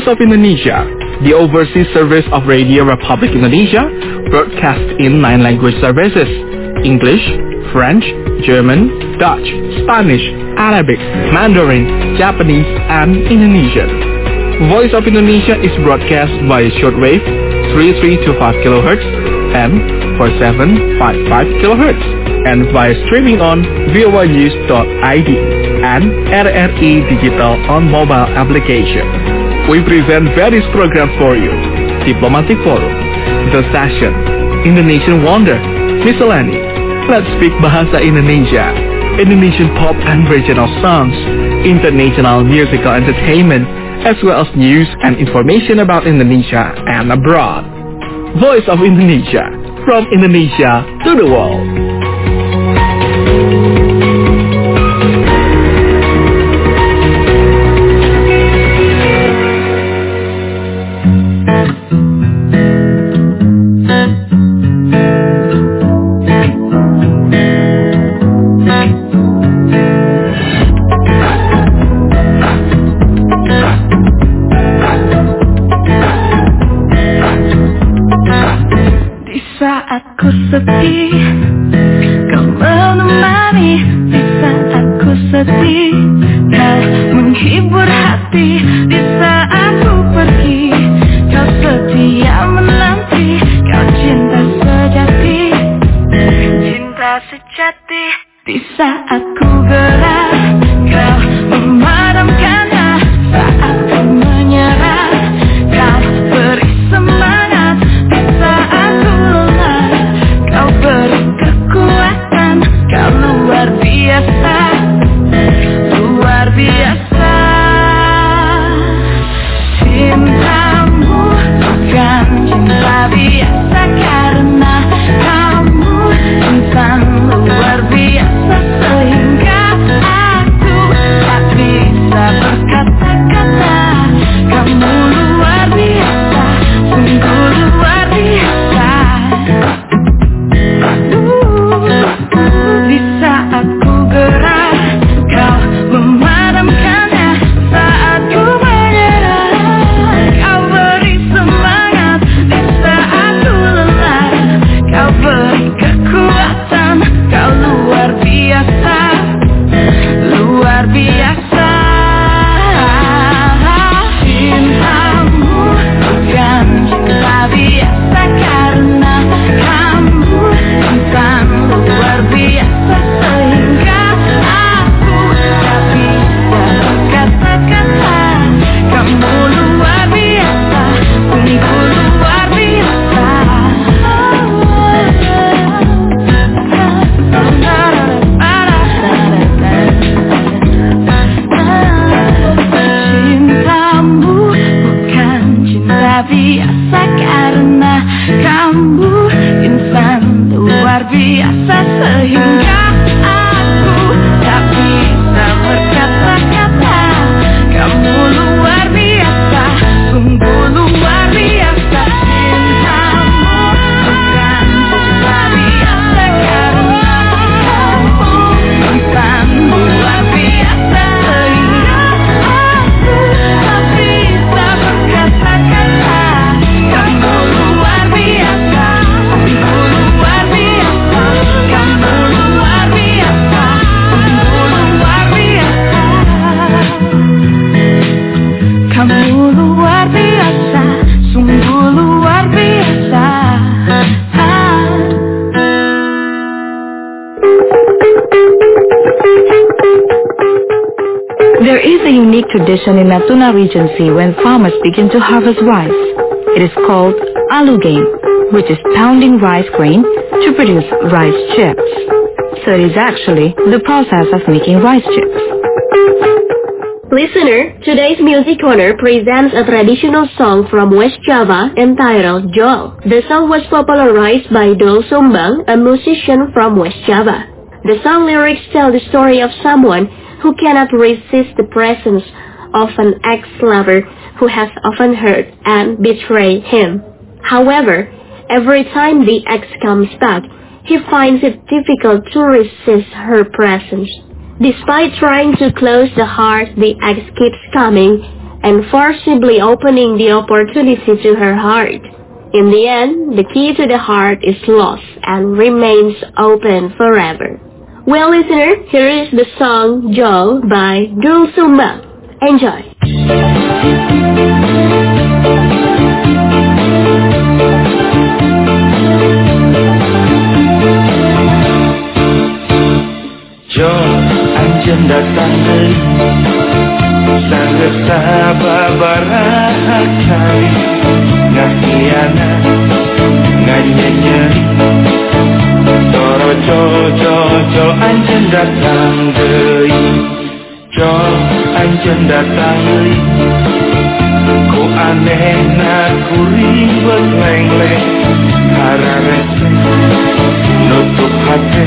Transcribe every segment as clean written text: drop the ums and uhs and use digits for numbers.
Voice of Indonesia, the overseas service of Radio Republic Indonesia, broadcasts in 9 language services: English, French, German, Dutch, Spanish, Arabic, Mandarin, Japanese, and Indonesian. Voice of Indonesia is broadcast via shortwave 3325 kHz and 4755 kHz, and via streaming on voanews.id and RRI Digital on mobile application. We present various programs for you: Diplomatic Forum, The Session, Indonesian Wonder, Miscellany, Let's Speak Bahasa Indonesia, Indonesian pop and regional songs, international musical entertainment, as well as news and information about Indonesia and abroad. Voice of Indonesia, from Indonesia to the world. Sepi, kau menemani. Di saat ku sedih, kau menghibur hati. Di saat ku pergi, kau setia menanti. Kau cinta sejati, cinta sejati. Di saat ku gerak, kau memadamkannya. Saat ku menyerah, kau beri semangat. Di saat ku lelah, kau beri kekuatan. Kau luar biasa, luar biasa. Cintamu bukan cinta biasa, karena kamu insan luar biasa. Sehingga aku tak bisa berkata-kata. Kamu luar biasa, sungguh luar biasa. Di saat ku gerak, kau memadamkannya. Saat ku menyerah, kau beri semangat. Di saat ku lelah, kau beri kekuatan. Kau luar biasa, luar biasa. Cintamu bukan cinta biasa, karena kamu insan luar biasa. Sehingga aku tak bisa berkata-kata. Kamu luar biasa, sungguh luar biasa. Cintamu bukan cinta biasa, karena kamu insan luar biasa. Sehingga aku tak bisa berkata-kata. Kamu luar biasa, sungguh luar biasa. Cintamu bukan cinta biasa, karena kamu insan luar biasa. Sehingga aku tak bisa berkata-kata. Kamu luar biasa, sungguh luar biasa. Kamu luar biasa, sungguh luar biasa. Kamu luar biasa, sungguh luar biasa. There is a unique tradition in Natuna Regency when farmers begin to harvest rice. It is called alugame, which is pounding rice grain to produce rice chips. So it is actually the process of making rice chips. Listener, today's Music Corner presents a traditional song from West Java entitled Joel. The song was popularized by Dol Sumbang, a musician from West Java. The song lyrics tell the story of someone who cannot resist the presence of an ex-lover who has often hurt and betrayed him. However, every time the ex comes back, he finds it difficult to resist her presence. Despite trying to close the heart, the ex keeps coming and forcibly opening the opportunity to her heart. In the end, the key to the heart is lost and remains open forever. Well, listener, here is the song Joel by Doel Sumbang. Enjoy. Joel, anjeun datang deui, sanggeus sababaraha kali, ngahianat, nganyanyeri, Joel anjeun datang deui, Joel anjeun datang deui, ku anehna ku ribet lengleng, hararese, nutup hate.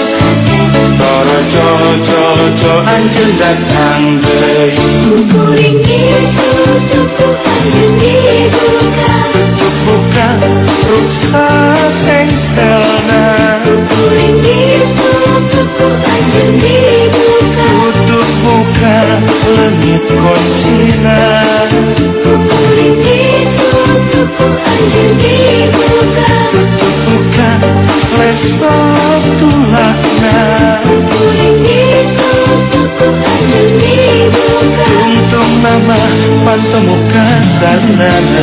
Joel anjeun datang deui, Kuring tutup anjeun dibuka, tutup buka rusak engselna. kuring tutup anjeun dibuka, Tutup buka leungit kocina. kuring tutup anjeun dibuka, Tutup buka lesok tulakna. kuring tutup anjeun dibuka. Untung nama pantemuka sanana.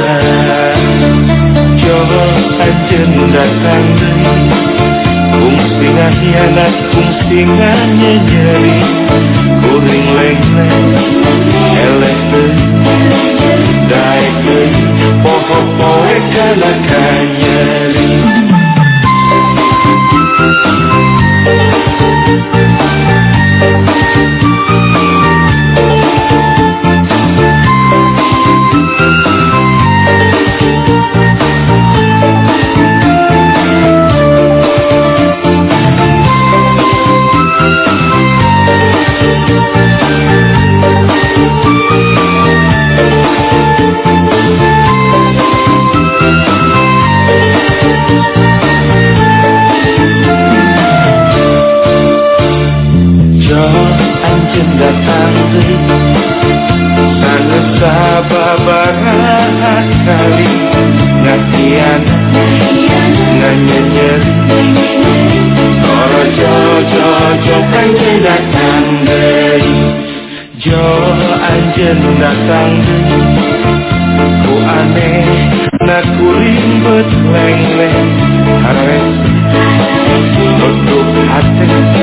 Joel anjeun datang deui, kungsi ngahianat, kungsi nganyeri, kuring lengleng, eleh deui, daek deui, poho-poe kana kanyeri. Datang deui, sanggeus sababaraha kali, ngahianat, nganyanyeri, Joel anjeun datang deui, Joel anjeun datang deui, ku anehna ku ribet lengleng, hararese, nutup hate.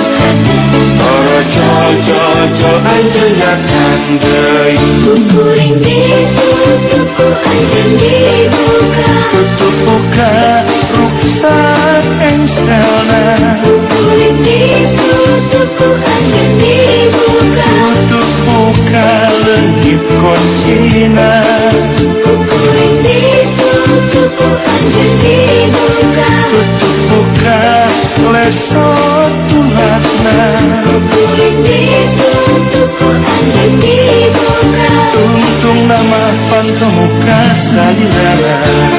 Joel anjeun datang deui, Kuring tutup anjeun dibuka, tutup buka rusak engselna. kuring tutup anjeun dibuka, Tutup buka leungit kocina. kuring tutup anjeun dibuka, Tutup buka lesok tulakna. kuring tutup anjeun dibuka. Untung nama pantemuka salilana.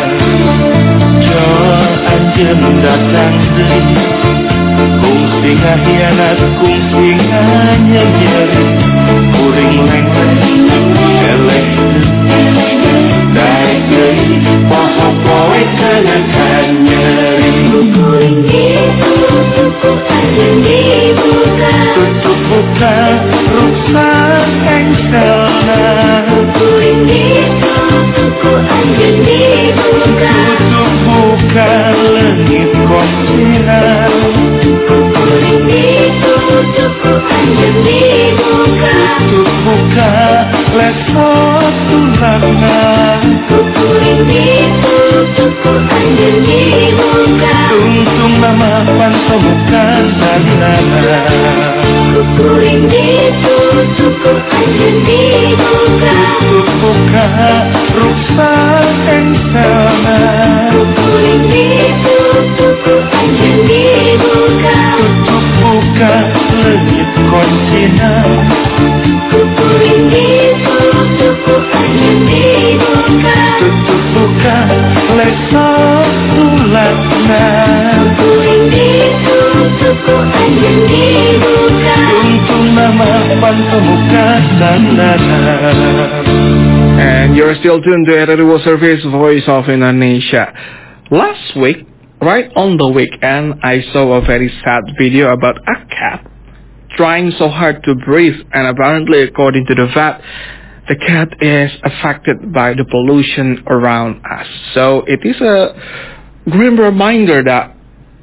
Joel anjeun datang deui, kungsi ngahianat, kungsi nganyeri, kuring lengleng, eleh deui, daek deui, poho-poe kana kanyeri. Kuring tutup anjeun dibuka, Tutup buka rusak engselna. kuring tutup anjeun dibuka, Tutup buka leungit kocina. kuring tutup anjeun dibuka, Tutup buka lesok tulakna. kuring tutup anjeun dibuka, Untung nama pantemuka salilana. kuring tutup anjeun dibuka, Tutup buka rusak engselna. kuring tutup anjeun dibuka, Tutup buka leungit kocina. kuring tutup anjeun dibuka, Tutup buka lesok tulakna. kuring tutup anjeun dibuka. Untung nama pantemuka sanana. And you're still tuned to RRI World Service, Voice of Indonesia. Last week, right on the weekend, I saw a very sad video about a cat trying so hard to breathe, and apparently, according to the vet, the cat is affected by the pollution around us. So it is a grim reminder that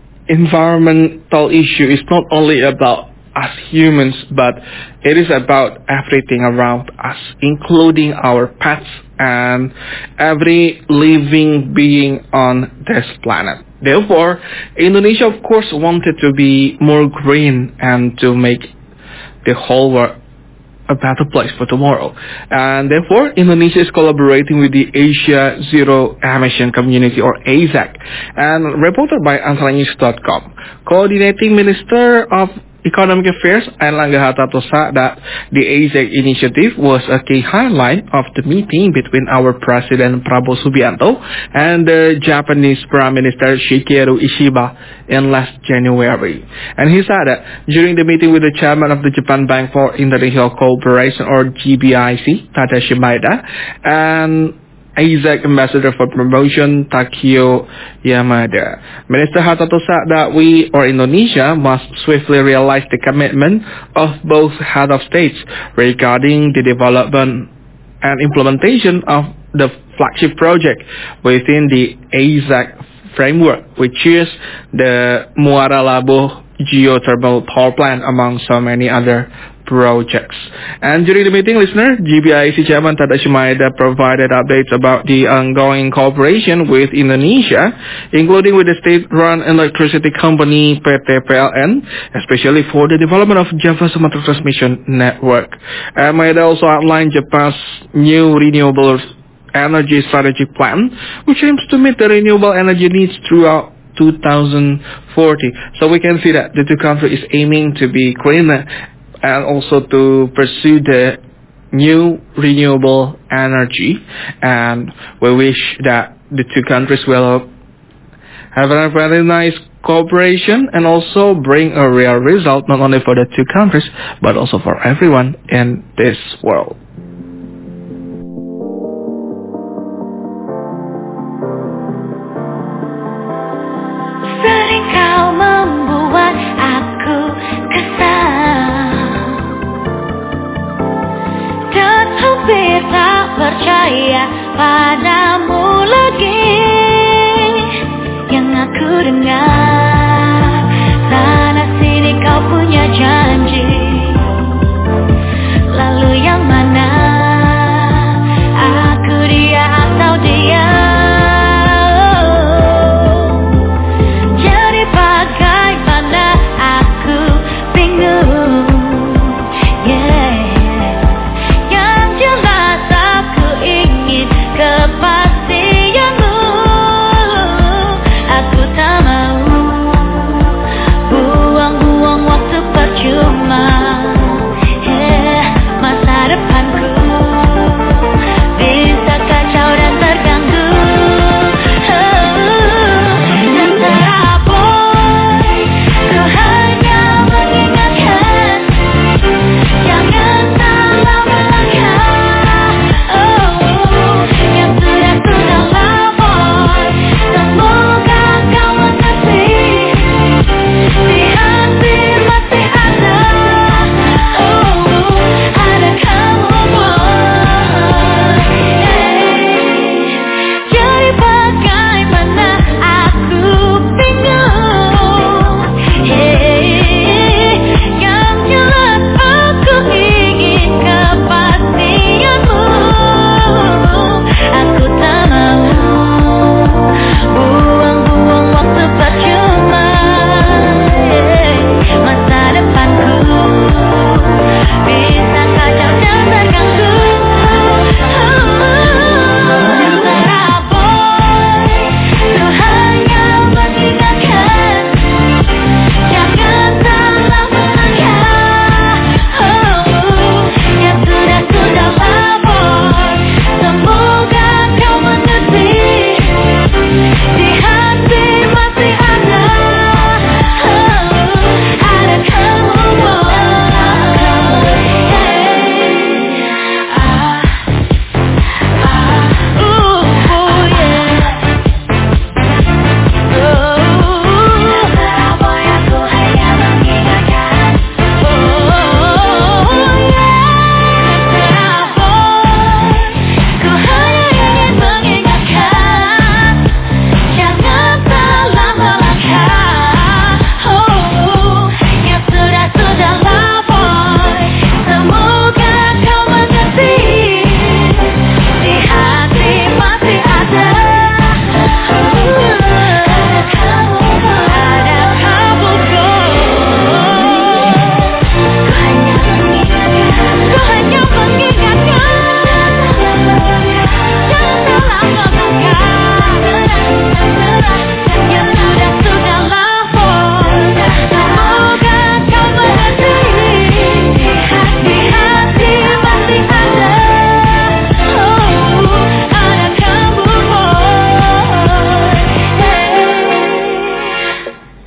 environmental issue is not only about us humans, but it is about everything around us, including our pets and every living being on this planet. Therefore, Indonesia, of course, wanted to be more green and to make the whole world a better place for tomorrow. And therefore, Indonesia is collaborating with the Asia Zero Emission Community, or AZEC, and reported by AntaraNews.com. Coordinating Minister of Economic Affairs, Airlangga Hartarto, that the AZEC initiative was a key highlight of the meeting between our President Prabowo Subianto and the Japanese Prime Minister Shigeru Ishiba in last January. And he said that during the meeting with the chairman of the Japan Bank for International Cooperation, or GBIC, Tadashi Maeda, and AZEC Ambassador for Promotion, Takio Yamada, Minister Hartarto said that we, or Indonesia, must swiftly realize the commitment of both head of states regarding the development and implementation of the flagship project within the AZEC framework, which is the Muara Labuh geothermal power plant, among so many other projects. And during the meeting, listener, GBIC Chairman Tadashi Maeda provided updates about the ongoing cooperation with Indonesia, including with the state-run electricity company PT PLN, especially for the development of Java Sumatra Transmission Network. Maeda also outlined Japan's new renewable energy strategy plan, which aims to meet the renewable energy needs throughout 2040. So we can see that the two countries is aiming to be cleaner and also to pursue the new renewable energy, and we wish that the two countries will have a very nice cooperation and also bring a real result, not only for the two countries but also for everyone in this world. Sering kau membuat aku kesal dan hampir tak percaya padamu lagi. Yang aku dengar sana sini kau punya janji, lalu yang mana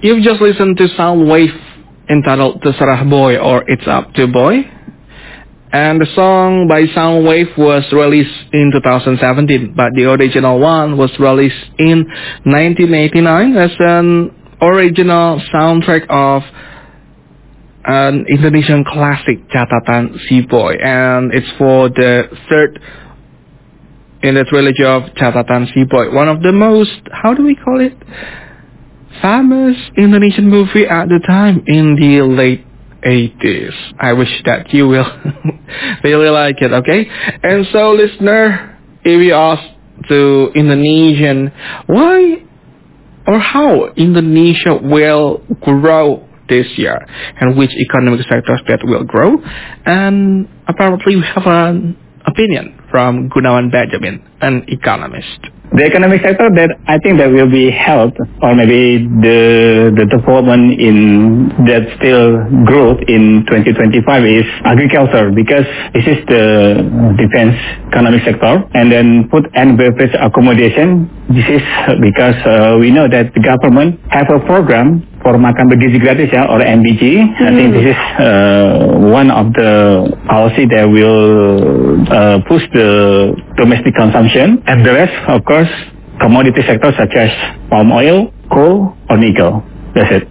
You've just listened to Soundwave entitled Terserah Boy or It's Up to Boy. And the song by Soundwave was released in 2017, but the original one was released in 1989 as an original soundtrack of an Indonesian classic, Catatan Si Boy. And it's for the third in the trilogy of Catatan Si Boy, one of the most, how do we call it, famous Indonesian movie at the time in the late 80s. I wish that you will really like it, okay? And so, listener, if you ask to Indonesian, why or how Indonesia will grow this year, and which economic sectors that will grow, and apparently we have an opinion from Gunawan Benjamin, an economist. The economic sector that I think that will be helped, or maybe the development in that still growth in 2025 is agriculture, because this is the defense economic sector. And then food and beverage accommodation, this is because we know that the government have a program for makan bergizi gratis, or MBG. I think this is one of the policy that will push the domestic consumption. And the rest, of course, commodity sectors such as palm oil, coal, or nickel. That's it.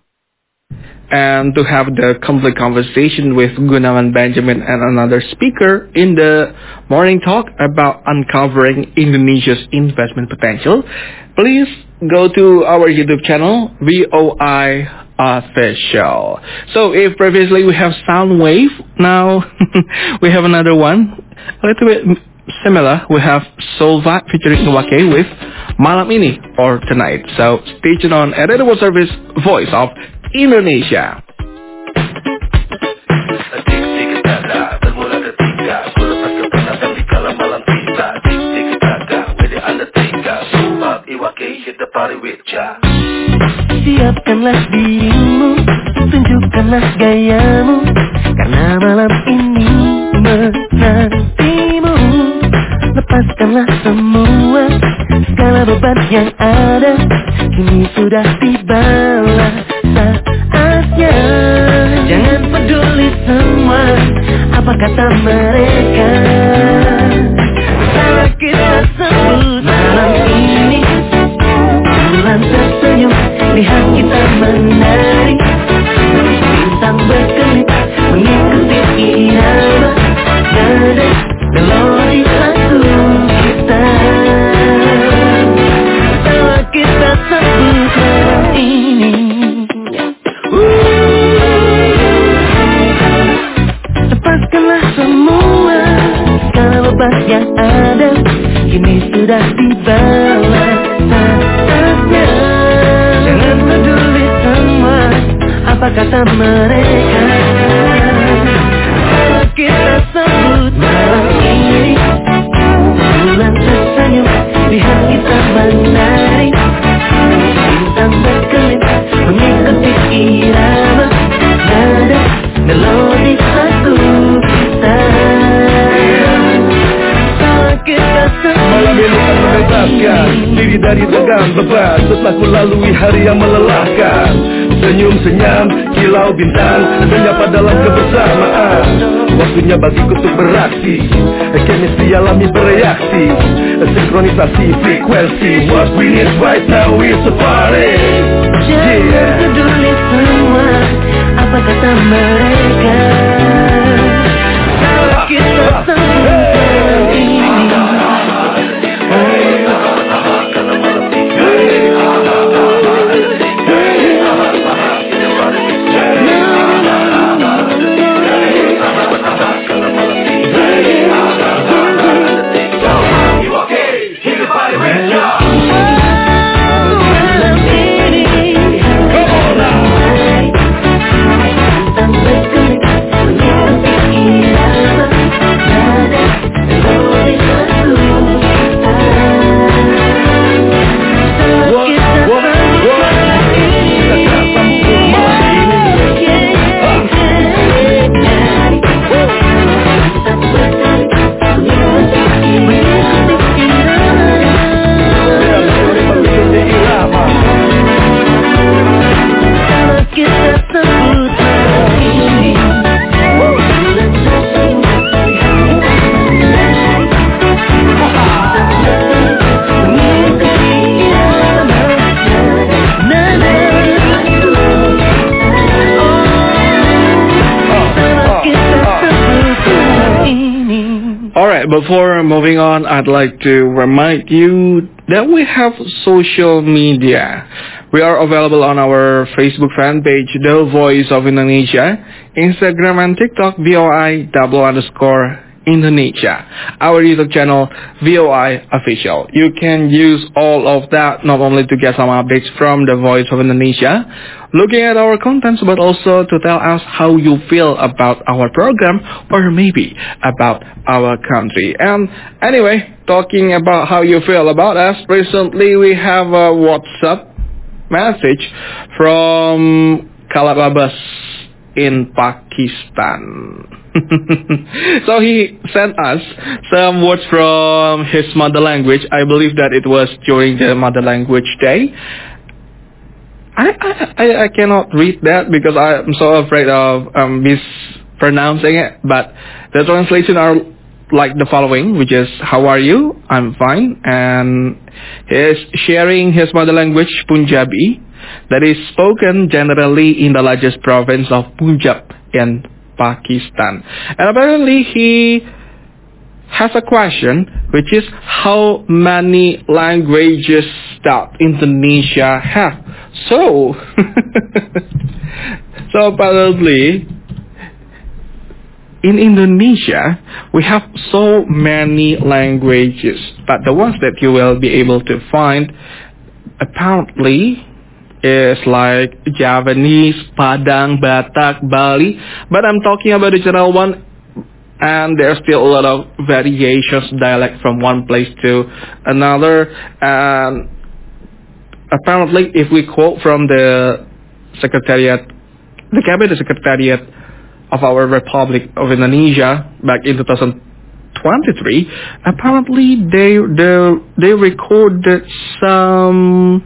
And to have the complete conversation with Gunawan Benjamin and another speaker in the morning talk about uncovering Indonesia's investment potential, please go to our YouTube channel, VOI Official. So if previously we have Soundwave, now we have another one, a little bit similar. We have Soul Vibe featuring Iwake with Malam Ini or Tonight. So stay tuned on Radio Service, Voice of Indonesia. Siapkanlah dirimu, tunjukkanlah gayamu, karena malam ini menantimu. Lepaskanlah semua, segala beban yang ada, kini sudah tibalah saatnya. Jangan peduli semua, apa kata mereka. Bersama kita sebut malam ini, bulan tersenyum, lihat kita menari, bintang berkelip mengikuti irama nada melodi lagu kita. Bersama kita sebut malam ini. Lepaskanlah semua, segala beban yang ada, kini sudah tibalah saatnya. Jangan peduli semua, apa kata mereka. Kita sebut malam ini, bulan tersenyum, lihat kita menari, bintang berkelip mengikuti irama nada melodi lagu kita. Malam ini kan membebaskan diri dari tegang beban setelah ku lalui hari yang melelahkan. Senyum senyam, kilau bintang, menyapa dalam kebersamaan. Waktunya bagiku untuk beraksi, chemistry alami bereaksi, sinkronisasi frekuensi. What we need right now is a party. Jangan peduli semua, apa kata mereka. Kalau kita sebut ini. Alright, before moving on, I'd like to remind you that we have social media. We are available on our Facebook fan page, The Voice of Indonesia, Instagram and TikTok, VOI_Indonesia. Our YouTube channel, VOI Official. You can use all of that not only to get some updates from The Voice of Indonesia, looking at our contents, but also to tell us how you feel about our program or maybe about our country. And anyway, talking about how you feel about us, recently we have a WhatsApp message from Kalab Abbas in Pakistan. So he sent us some words from his mother language. I believe that it was during the Mother Language Day. I cannot read that because I'm so afraid of mispronouncing it. But the translation are like the following, which is, how are you? I'm fine. And he is sharing his mother language, Punjabi, that is spoken generally in the largest province of Punjab in Pakistan. And apparently he has a question, which is how many languages that Indonesia have. So apparently in Indonesia we have so many languages, but the ones that you will be able to find apparently is like Javanese, Padang, Batak, Bali, but I'm talking about the general one, and there's still a lot of variations, dialect from one place to another. And apparently, if we quote from the Secretariat, the Cabinet Secretariat of our Republic of Indonesia back in 2023, apparently they recorded some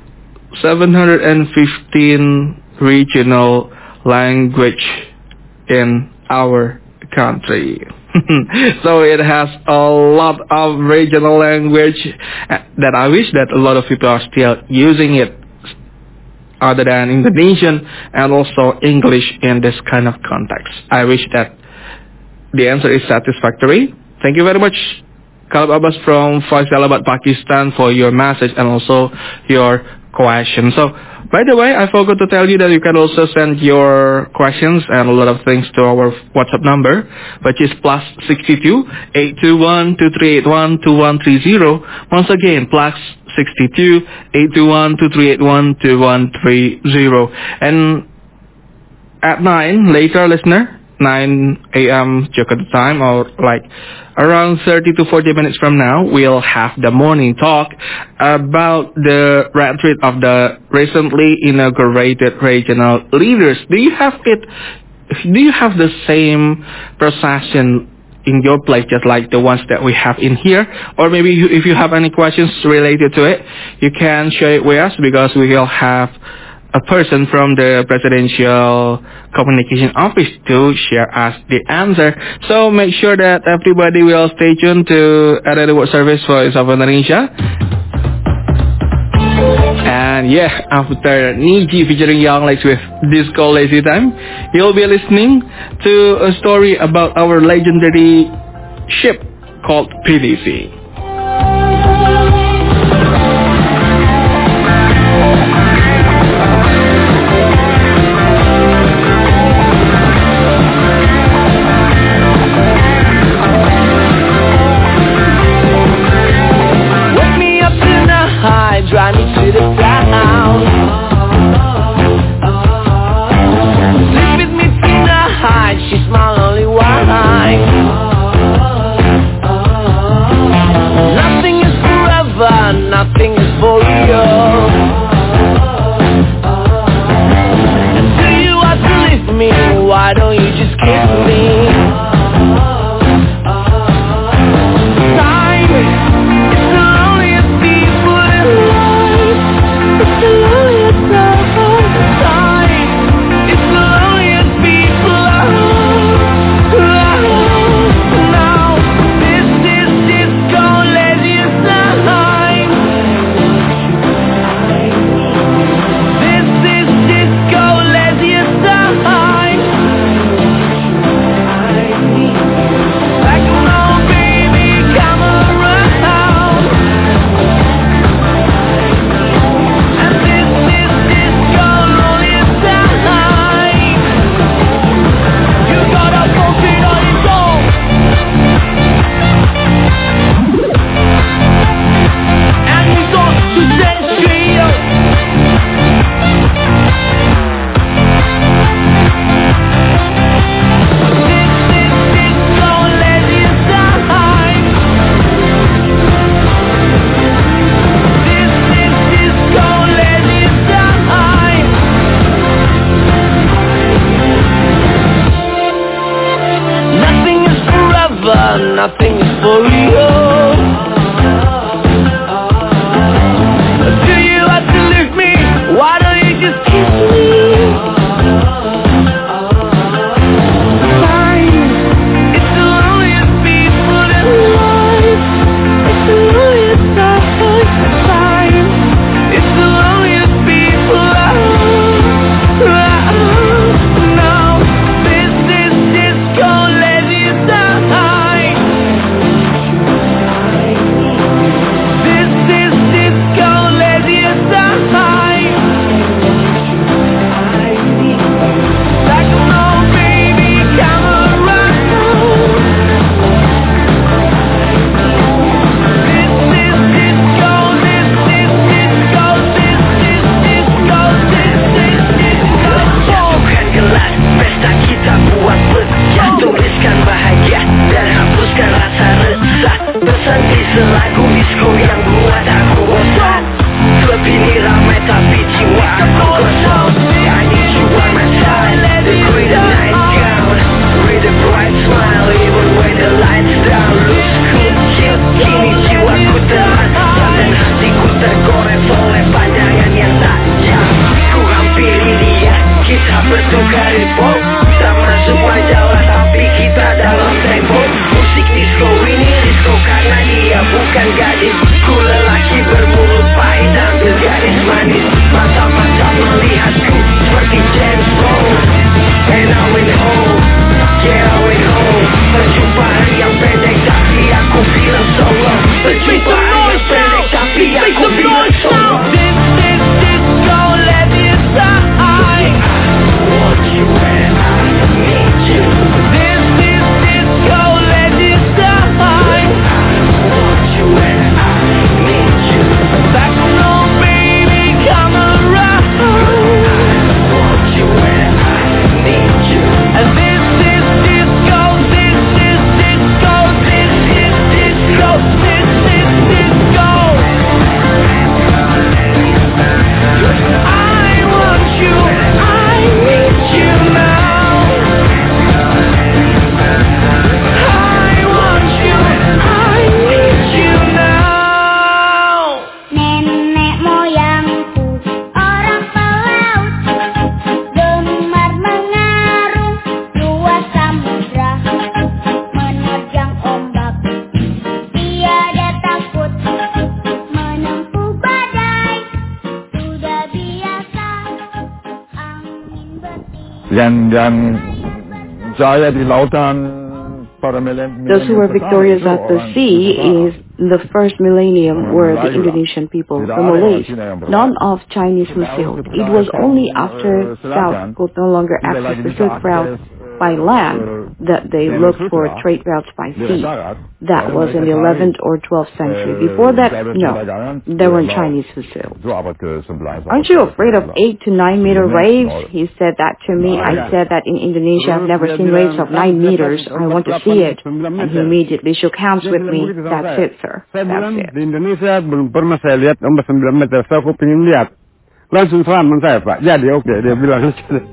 715 regional language in our country. So it has a lot of regional language that I wish that a lot of people are still using it other than Indonesian and also English in this kind of context. I wish that the answer is satisfactory. Thank you very much, Kalab Abbas from Faisalabad, Pakistan, for your message and also your question. So, by the way, I forgot to tell you that you can also send your questions and a lot of things to our WhatsApp number, which is +62 821 2381 2130. Once again, +62 821 2381 2130. And at 9 later, listener, 9 a.m. Jakarta time, or like around 30 to 40 minutes from now, we'll have the morning talk about the retreat of the recently inaugurated regional leaders. Do you have the same procession in your place, just like the ones that we have in here? Or maybe if you have any questions related to it, you can share it with us, because we will have a person from the Presidential Communication Office to share us the answer. So make sure that everybody will stay tuned to Radio World Service Voice of Indonesia. And yeah, after Niji featuring Young Legs with Disco Lazy Time, you'll be listening to a story about our legendary ship called PDC. Drive me to the town. Sleep with me tonight. She's my only wine. Nothing is forever. Nothing is for real. And do you want to leave me? Why don't you just kiss me? nothing is for real. Do you have to leave me? Why don't you just kiss me? Time, it's the loneliest people in life. It's the loneliest time. It's the loneliest people now. This is disco ladies night. This is disco ladies night. Like no baby, come around. This is disco. This is disco. This is disco. This is disco. Jatuhkan gelas, pesta kita buat pecah. Tuliskan bahagia dan hapuskan rasa resah. Bersanti selagu disco yang buat aku bosan. Klub ini ramai tapi jiwa aku kosong. I need you on my side, the queen of night gown. With a bright smile even when the lights down. Lose cool chill, kini jiwaku terancam. Dan hatiku tergores oleh pandangan yang tajam. Ku hampiri dia, kita bertukar info. Tak masuk majalah tapi kita dalam tempo. Musik disco ini disco karena dia bukan gadis. Ku lelaki bermulut pahit ambil gadis manis. Mata-mata melihatku seperti James Bond. And I went home, yeah I went home. Perjumpaan yang pendek tapi aku bilang so long. Perjumpaan yang pendek tapi aku bilang so long. This is disco ladies night. I want you and I need you. This is disco ladies night. I want you and I need you. Back no baby, come around. I want you and I need you. And this is disco. This is disco. This is disco. This is disco. I want you. I need you now. I want you. I need you now. Nenek moyangku orang pelaut, gemar mengarung luas samudra, menerjang ombak, tiada takut, menempuh badai, sudah biasa angin bertiup. Dan saya di lautan pada milenium. Those who were victorious at the sea is the first millennium were the Indonesian people, the Malays, none of Chinese who sailed. It was only after South could no longer access the Silk Route by land that they looked for trade routes by sea. That was in the 11th or 12th century. Before that, no, there weren't Chinese who sailed. Aren't you afraid of 8 to 9 meter waves? He said that to me. I said that in Indonesia I've never seen waves of 9 meters. I want to see it. And he immediately shook hands with me. That's it, sir. That's it. Di Indonesia belum pernah saya lihat ombak 9 meter. Saya aku pengen lihat. Langsung salaman saya, Pak. Jadi oke, dia bilang.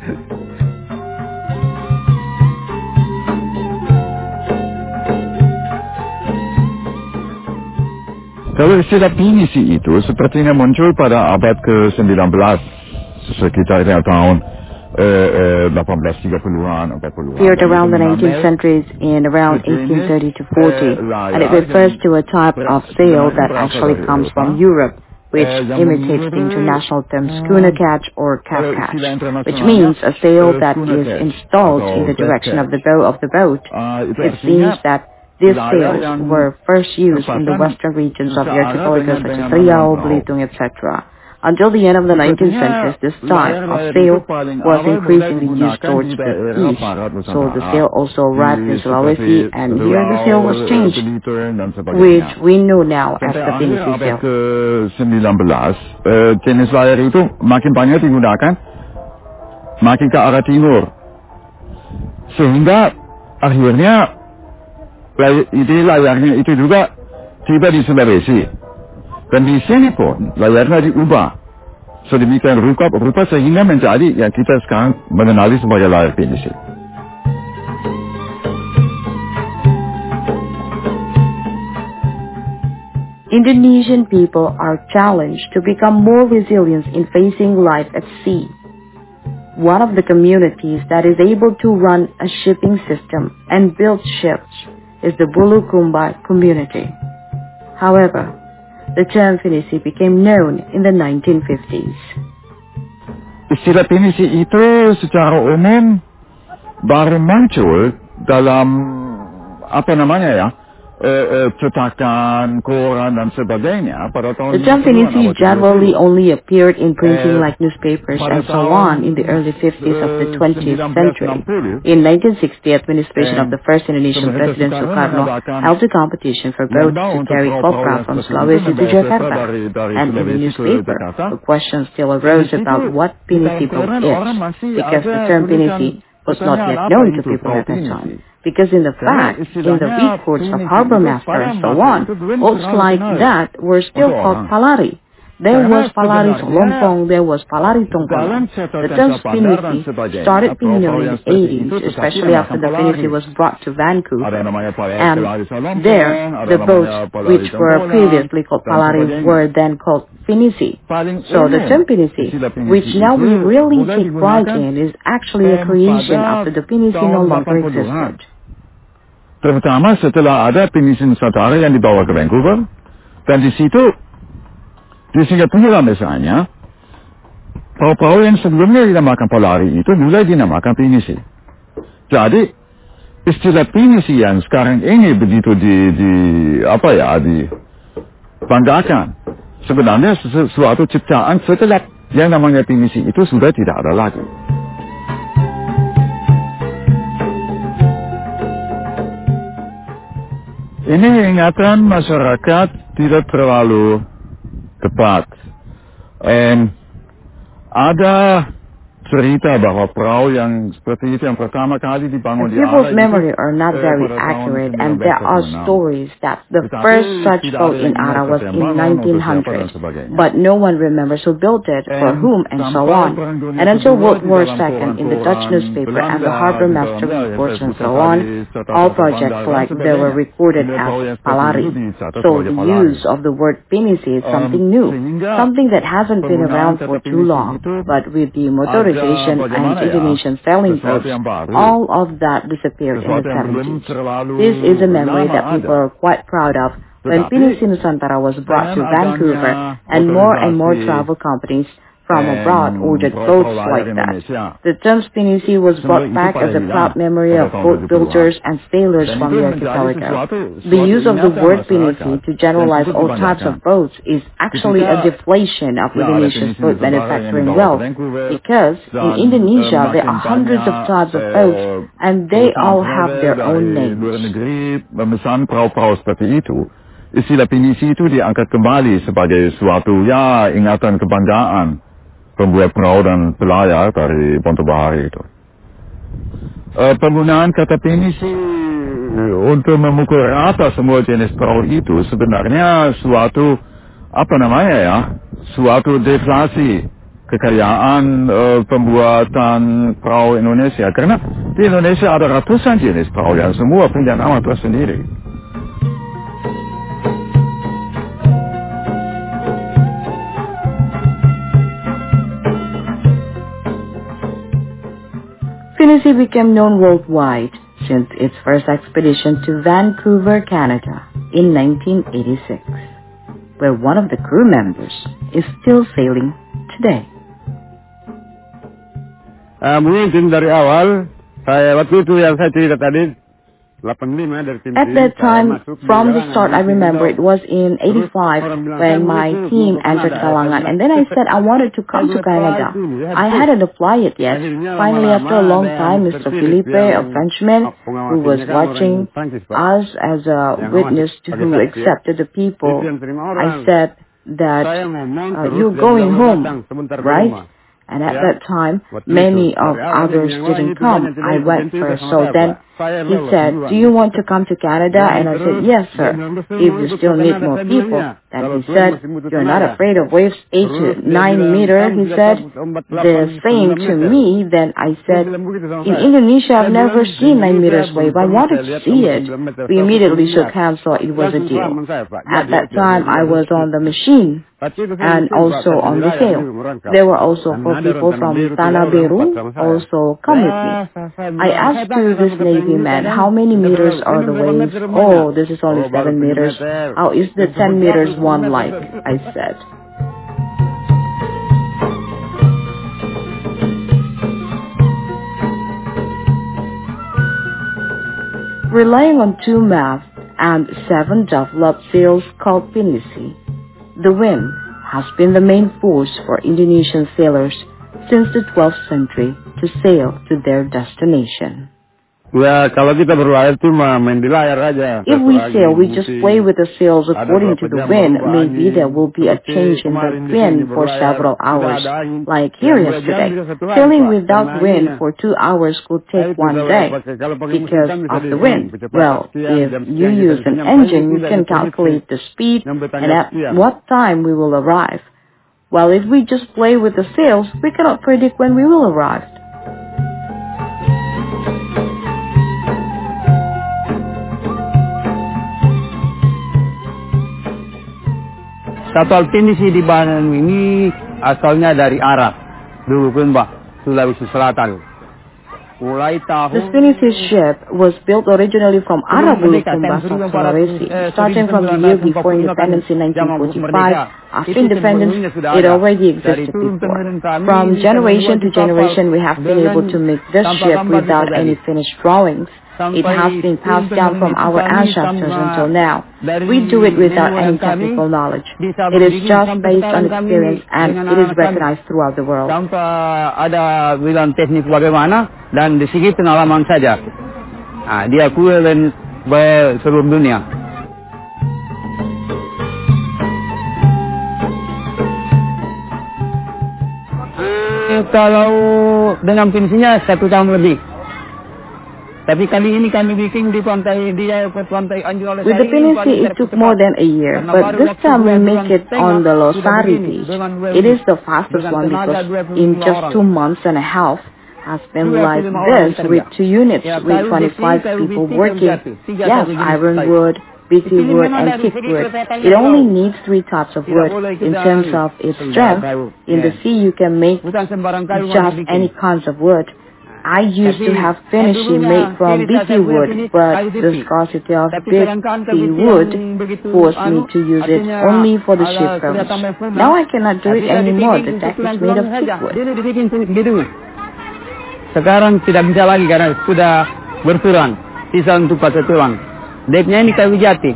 Kalau istilah pinisi itu sepertinya muncul pada abad ke-19, sekitar tahun 1830-an, 40-an. Appeared around the 19th century in around 1830 to 40, and it refers to a type of sail that actually comes from Europe, which imitates the international term schooner catch or calf catch, which means a sail that is installed in the direction of the bow of the boat. It seems that these sails were first used in the western regions of the archipelago such as Riau, Belitung, etc. Until the end of the 19th century, this type of sail was increasingly used towards the east. So the sail also arrived in Sulawesi, and here the sail was changed, which we know now as the pinisi sail. Jenis layar itu makin banyak digunakan, makin ke arah timur, sehingga akhirnya layarnya itu juga tiba di Sulawesi. Dan di sini pun layarnya diubah sedemikian rupa sehingga menjadi yang kita sekarang mengenali sebagai layar pinisi. Indonesian people are challenged to become more resilient in facing life at sea. One of the communities that is able to run a shipping system and build ships is the Bulukumba community. However, the term Pinisi became known in the 1950s. Istilah Pinisi itu secara umum baru muncul dalam cetakan, koran dan sebagainya pada tahun. The term Pinisi generally only appeared in printing like newspapers and so on in the early 50s of the 20th century. In 1960, administration of the first Indonesian President Sukarno held a competition for boats to carry copra from Sulawesi to Jakarta. And in the newspaper, the question still arose about what Pinisi boat is, because the term Pinisi was not yet known to people at that time. Because in the reports of harbor master and so on, boats like that were still called palari. There was palari Solompong, there was palari Tongkolan. The term Pinisi started being known in the 80s, especially after the Pinisi was brought to Vancouver. And there, the boats which were previously called palari were then called Pinisi. So the term Pinisi, which now we really take pride in, is actually a creation after the Pinisi no longer existed. Terutama setelah ada Pinisi Nusantara yang dibawa ke Vancouver, dan di situ di Singapura misalnya, perahu-perahu yang sebelumnya dinamakan Polari itu mulai dinamakan Pinisi. Jadi istilah Pinisi yang sekarang ini begitu dibanggakan, sebenarnya sesuatu ciptaan setelah yang namanya Pinisi itu sudah tidak ada lagi. Ini ingatan masyarakat tidak terlalu tepat. Ada cerita bahwa perahu yang seperti itu yang pertama kali dibangun di People's memory are not very accurate, and there are stories that the first such boat in Ara was in 1900, but no one remembers who built it, for whom, and so on. And until World War II, in the Dutch newspaper and the harbor master reports and so on, all projects like they were recorded as Palari. So the use of the word Pinisi is something new, something that hasn't been around for too long, but with the motorization and Indonesian sailing boats, all of that disappeared in the 70s. This is a memory that people are quite proud of when Pinisi Nusantara was brought to Vancouver and more travel companies from abroad ordered boats like that. The term Pinisi was brought back as a proud memory of boat builders and sailors from the archipelago. The use of the word Pinisi to generalize all types of boats is actually a deflation of Indonesia's boat manufacturing wealth, because in Indonesia there are hundreds of types of boats and they all have their own names. Memesan perahu-perahu seperti itu, istilah Pinisi itu diangkat kembali sebagai suatu ingatan kebanggaan pembuat perahu dan pelayar dari Ponto Bahari itu. Penggunaan kata Pinisi untuk memukul rata semua jenis perahu itu sebenarnya suatu suatu deflasi kekayaan pembuatan perahu Indonesia, karena di Indonesia ada ratusan jenis perahu yang semua punya nama tersendiri. Pinisi became known worldwide since its first expedition to Vancouver, Canada in 1986, where one of the crew members is still sailing today. Mungkin dari awal, waktu itu yang saya cerita tadi, at that time, from the start, I remember it was in 85 when my team entered Kalangan, and then I said I wanted to come to Canada. I hadn't applied it yet. Finally, after a long time, Mr. Felipe, a Frenchman who was watching us as a witness who accepted the people, I said that you're going home, right? And at that time, many of others didn't come. I went first. So then He said, "Do you want to come to Canada?" And I said, "Yes, sir, if you still need more people." And he said, "You're not afraid of waves 8 to 9 meters?" He said the same to me. Then I said, "In Indonesia, I've never seen 9 meters wave. I wanted to see it." We immediately shook hands, so it was a deal. At that time, I was on the machine and also on the sail. There were also 4 people from Tanah Biru also come with me. I asked to this Navy man, "How many meters are the waves?" "Oh, this is only 7 meters. How is the 10 meters one like?" I said. Relying on 2 masts and 7 developed sails called pinisi, the wind has been the main force for Indonesian sailors since the 12th century to sail to their destination. Ya, kalau kita berlayar tuh main di layar aja. If we sail, we just play with the sails according to the wind. Maybe there will be a change in the wind for several hours, like here yesterday. Sailing without wind for 2 hours could take 1 day because of the wind. Well, if you use an engine, you can calculate the speed and at what time we will arrive. While if we just play with the sails, we cannot predict when we will arrive. Kapal pinisi di Banan ini asalnya dari Arab. Dulu kan, Mbak, Sulawesi Selatan. This Pinisi ship was built originally from Arab Bulukumba, Sulawesi. Starting from the year before independence in 1945, after independence, it already existed before. From generation to generation, we have been able to make this ship without any finished drawings. It has been passed down from our ancestors until now. We do it without any technical knowledge. It is just based on experience and it is recognized throughout the world. Tanpa ada bilang teknik bagaimana dan di segi pengalaman saja. Diakui oleh seluruh dunia. Kalau dengan pinisinya 1 tahun lebih. Tapi kali ini kami bikin di pantai Anjur Losari. With the Pinisi, it took more than a year, but this time we make it on the Losari beach. It is the fastest one because in just 2 months and a half has been like this with 2 units with 25 people working. Yes, ironwood, BT wood and thick wood. It only needs 3 types of wood. In terms of its strength, in the sea you can make just any kinds of wood. I used to have finishing made from BT wood, but the scarcity of BT wood forced me to use it only for the shipwrecks. Now I cannot do it anymore. The deck is made of thick wood. Sekarang tidak bisa lagi karena sudah berkurang. Sisa untuk pakai tulang. Deknya ini kayu jati.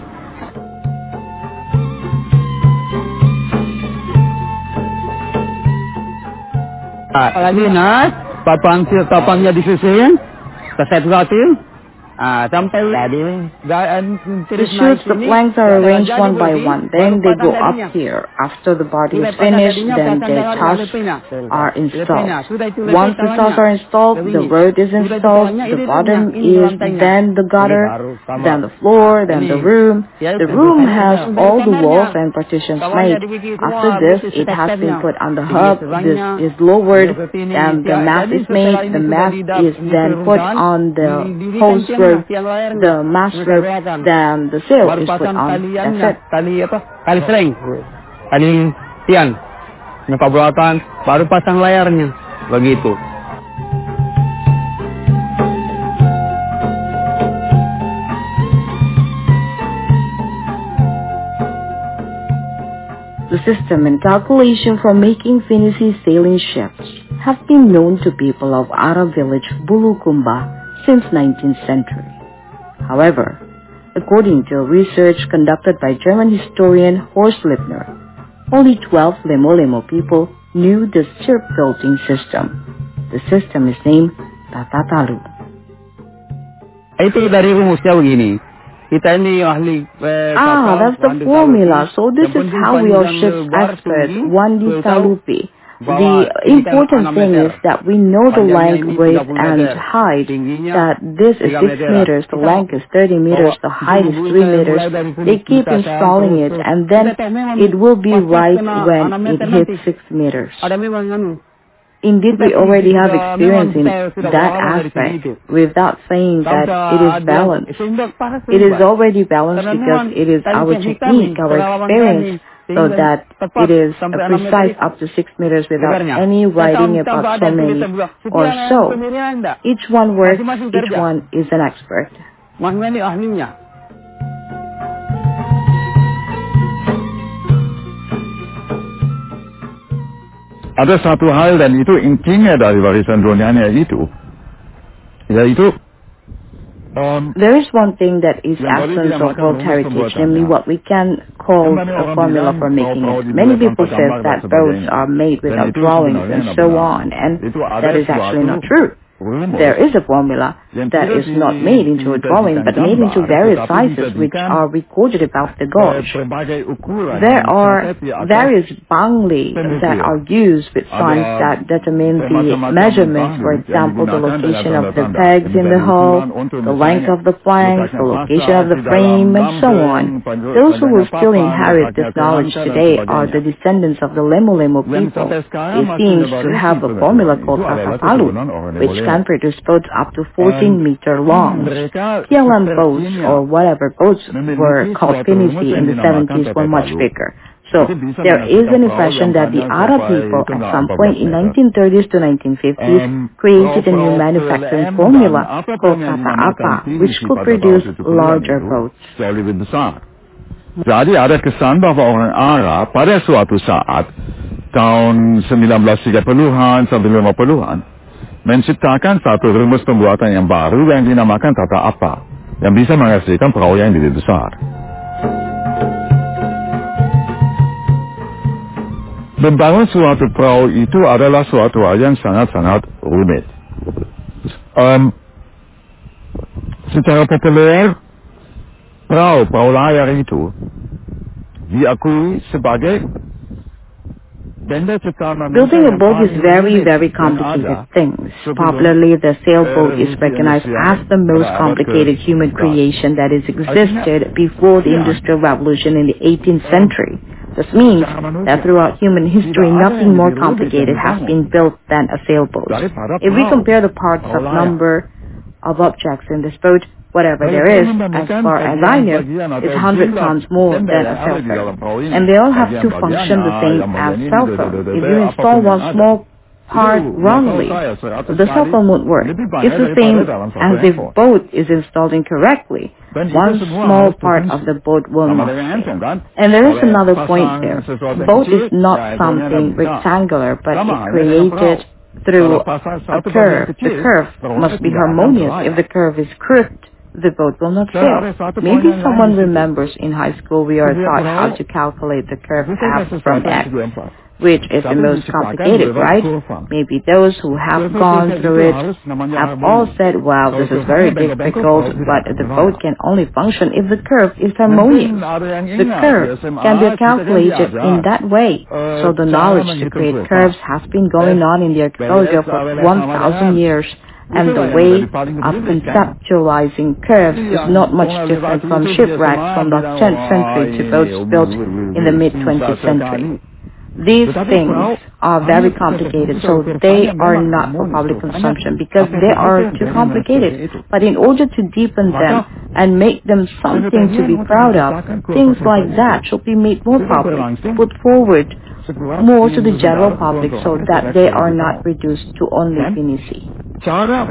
Lagi nas. Papannya disisihin, keset-setin, sampai the shoots, the planks are arranged one by one. Then they go up here. After the body is finished, then the tusks are installed. Once the tusks are installed, the road is installed. The bottom is then the gutter, then the floor, then the room. The room has all the walls and partitions made. After this, it has been put on the hub. This is lowered, and the mast is made. The mast is then put on the hose rope. The mast rope, then the sail is put on. That's it. Tali sering, tali tiang, belakang, baru pasang layarnya, begitu. The system and calculation for making Pinisi sailing ships have been known to people of Arab village Bulukumba since 19th century. However, according to a research conducted by German historian Horst Lippner, only 12 Lemo-Lemo people knew the shipbuilding system. The system is named Tatatalu. Itu dari rumusnya begini. Kita ini ahli that's the formula. So this is how we are ship's experts. 1D Salupi. The important thing is that we know the length, width and height, that this is 6 meters, the length is 30 meters, the height is 3 meters. They keep installing it and then it will be right when it hits 6 meters. Indeed, we already have experience in that aspect without saying that it is balanced. It is already balanced because it is our technique, our experience, so that it is precise up to 6 meters without any writing about so many or so. Each one works, each one is an expert. Ada satu hal dan itu intinya dari warisan dunianya itu, yaitu there is one thing that is essence of World Heritage, namely what we can call a formula for making it. Many people say that boats are made without drawings and so on, and that is actually not true. There is a formula that is not made into a drawing, but made into various sizes which are recorded about the gauge. There are various bangli that are used with signs that determine the measurements, for example, the location of the pegs in the hull, the length of the planks, the location of the frame, and so on. Those who will still inherit this knowledge today are the descendants of the Lemu-Lemu people. They seem to have a formula called Hasapalu, which can produce boats up to 14-meter long. Tialan boats, or whatever boats were called pinisi in the 70s, were much bigger. So there is an impression that the Arab people at some point in 1930s to 1950s created a new manufacturing formula called kata apa, which could produce larger boats. Jadi ada kesan bahawa orang Arab pada suatu saat tahun 1930-an sampai 50-an menciptakan satu rumus pembuatan yang baru yang dinamakan tata apa, yang bisa menghasilkan perahu yang lebih besar. Membangun suatu perahu itu adalah suatu hal yang sangat-sangat rumit. Secara populer, perahu layar itu diakui sebagai building a boat is very, very complicated thing. Popularly, the sailboat is recognized as the most complicated human creation that has existed before the Industrial Revolution in the 18th century. This means that throughout human history, nothing more complicated has been built than a sailboat. If we compare the parts of number of objects in this boat, whatever there is, as far as I know, is 100 times more than a cell phone. And they all have to function the same as cell phone. If you install one small part wrongly, the cell phone won't work. It's the same as if boat is installed incorrectly. One small part of the boat will not fail. And there is another point there. Boat is not something rectangular, but it's created through a curve. The curve must be harmonious. If the curve is crooked, the boat will not sail. Maybe someone remembers in high school we are taught how to calculate the curve f from x, which is the most complicated, right? Maybe those who have gone through it have all said, wow, this is very difficult, but the boat can only function if the curve is harmonious. The curve can be calculated in that way. So the knowledge to create curves has been going on in the archaeology for 1,000 years. And the way of conceptualizing curves is not much different from shipwrecks from the 10th century to boats built in the mid-20th century. These things are very complicated, so they are not for public consumption because they are too complicated. But in order to deepen them and make them something to be proud of, things like that should be made more public, put forward more to the general public so that they are not reduced to only pinisi. Cara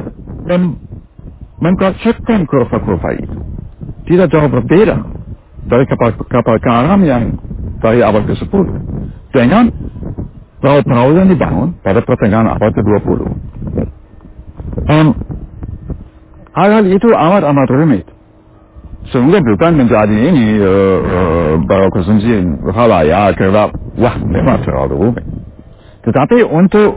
mengkonsepkan kurva-kurva itu tidak jauh berbeda dari kapal karam yang dari abad ke-10 dengan perahu-perahu yang dibangun pada pertengahan abad ke-20. Hal-hal itu amat rumit sehingga bukan menjadi ini baru konsumsi halayak kerana wah memang terlalu rumit. Tetapi untuk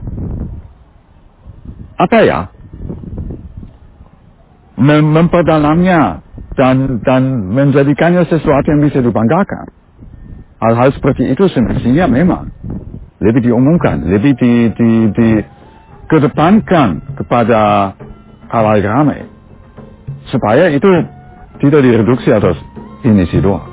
memperdalamnya dan menjadikannya sesuatu yang bisa dibanggakan. Hal-hal seperti itu semestinya memang lebih diumumkan, lebih dikedepankan kepada hal-hal ramai, supaya itu tidak direduksi atas ini sih doang.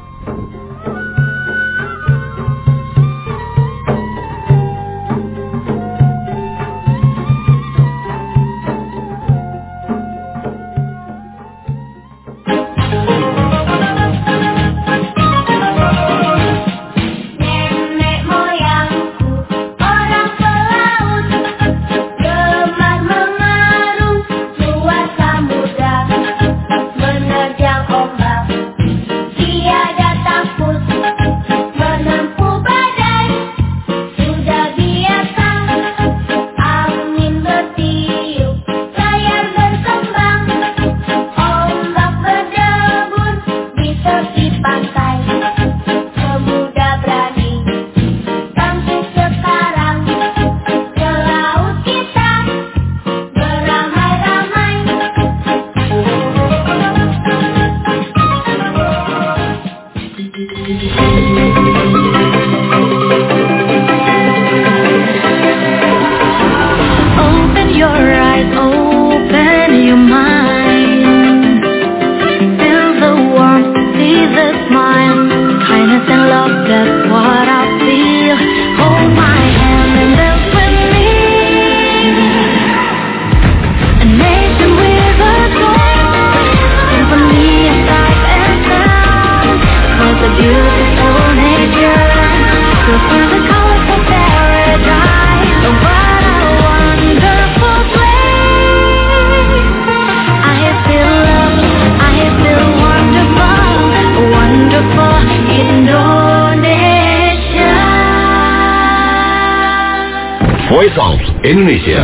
Voice of Indonesia.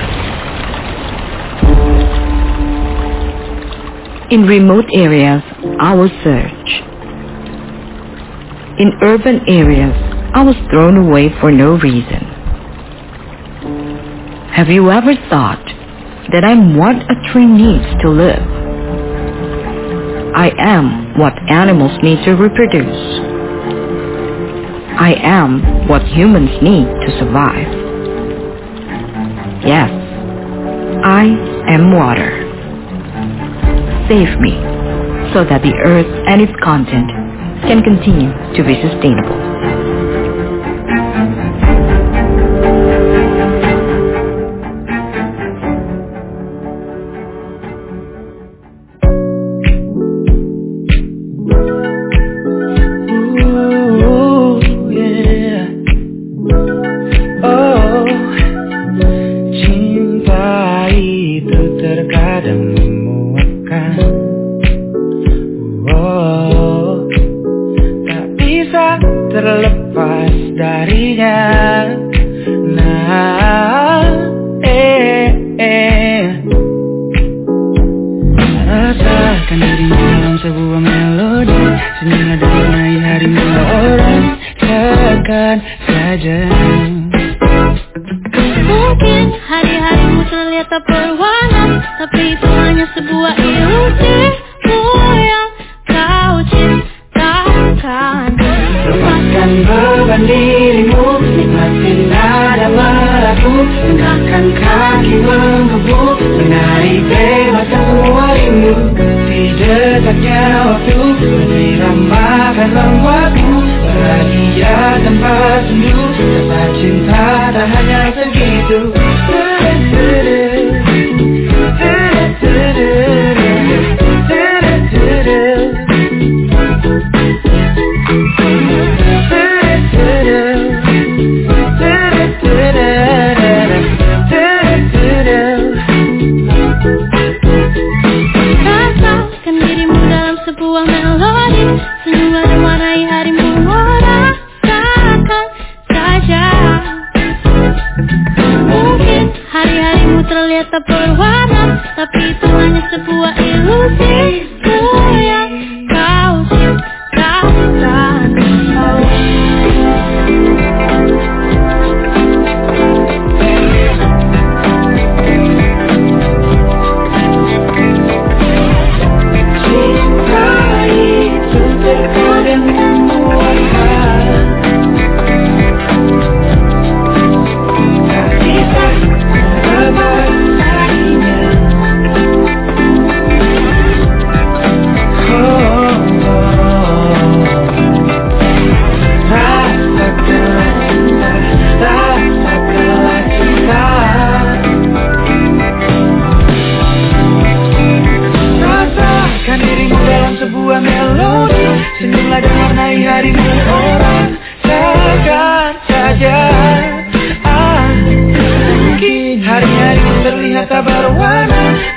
In remote areas, I will search. In urban areas, I was thrown away for no reason. Have you ever thought that I'm what a tree needs to live? I am what animals need to reproduce. I am what humans need to survive. Yes, I am water. Save me so that the earth and its content can continue to be sustainable. Segitu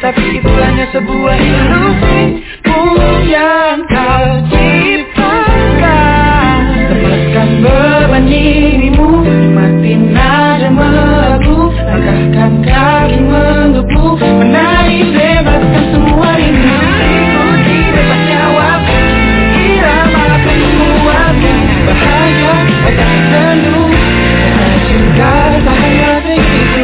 tapi itu hanya sebuah ilusimu yang kau ciptakan. Lepaskan beban dirimu, nikmati nada merdu, langkahkan kaki menggepmu, menari bebaskan semua rindu. Ikuti bebasnya waktu, irama akan membuatmu bahagia, ajak sendu, rasa cinta tak hanya begitu.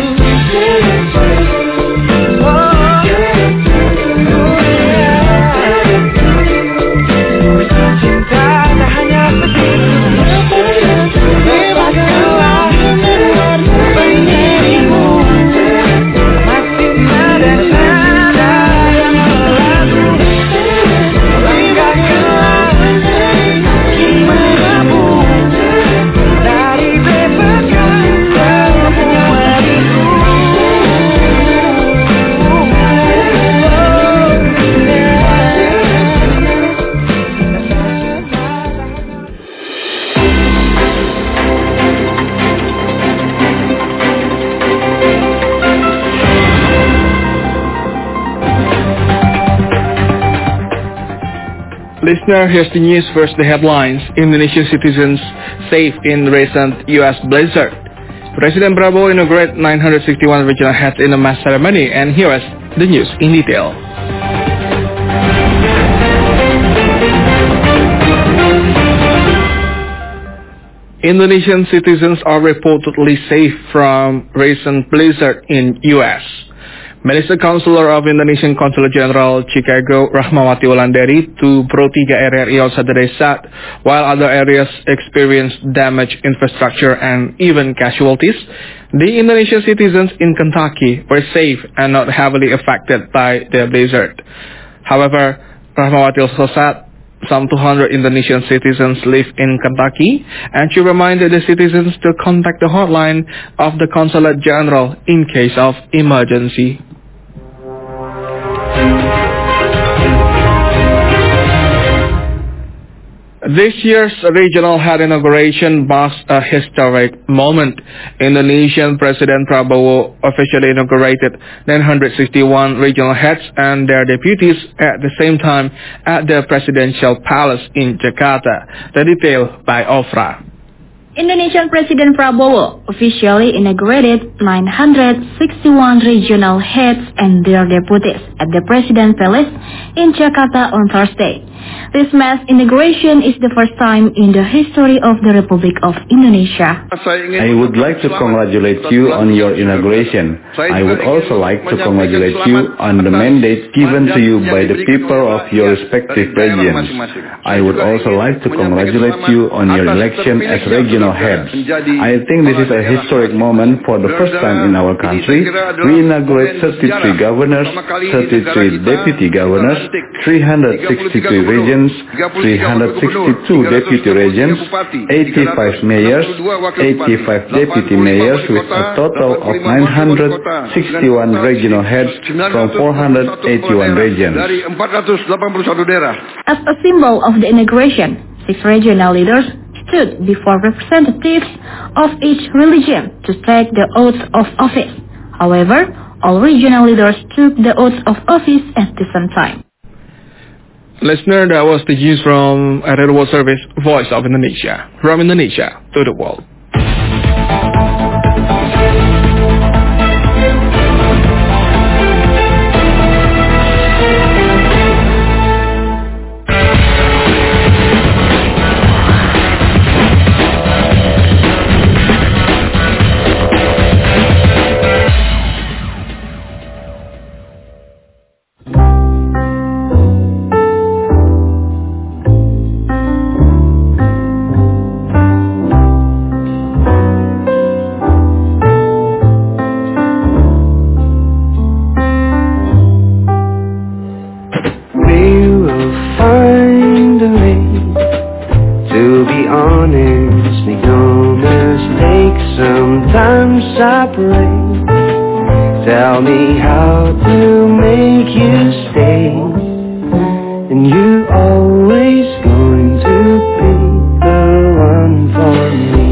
Listener, here's the news. First, the headlines. Indonesian citizens safe in recent U.S. blizzard. President Prabowo inaugurated 961 regional heads in a mass ceremony. And here is the news in detail. Indonesian citizens are reportedly safe from recent blizzard in U.S. Minister Counselor of Indonesian Consulate General Chicago, Rahmawati Wulandari, to Pro 3 RRI on Saturday said, while other areas experienced damaged infrastructure and even casualties, the Indonesian citizens in Kentucky were safe and not heavily affected by the blizzard. However, Rahmawati also said some 200 Indonesian citizens live in Kentucky, and she reminded the citizens to contact the hotline of the Consulate General in case of emergency. This year's regional head inauguration marks a historic moment. Indonesian President Prabowo officially inaugurated 961 regional heads and their deputies at the same time at the Presidential Palace in Jakarta. The detail by Ofra. Indonesian President Prabowo officially inaugurated 961 regional heads and their deputies at the President Palace in Jakarta on Thursday. This mass inauguration is the first time in the history of the Republic of Indonesia. I would like to congratulate you on your inauguration. I would also like to congratulate you on the mandate given to you by the people of your respective regions. I would also like to congratulate you on your election as regional heads. I think this is a historic moment for the first time in our country. We inaugurate 33 governors, 33 deputy governors, 363 regions, 362 deputy regions, 85 mayors, 85 deputy mayors with a total of 961 regional heads from 481 regions. As a symbol of the inauguration, 6 regional leaders stood before representatives of each religion to take the oath of office. However, all regional leaders took the oath of office at the same time. Listener, that was the news from RRI World Service, Voice of Indonesia. From Indonesia to the world. Tell me how to make you stay, and you always going to be the one for me.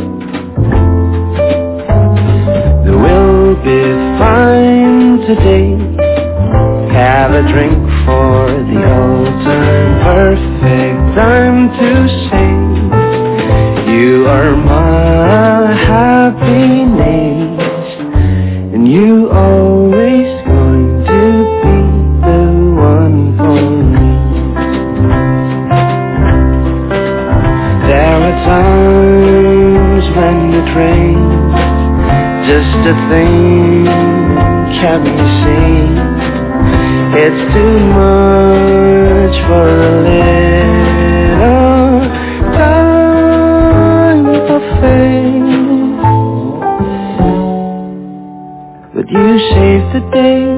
There will be fine today, have a drink for the old time. Perfect time to say you are my happiness, and you always going to be the one for me. There are times when it rains, just a thing can't be seen. It's too much for a little time of faith. But you saved the day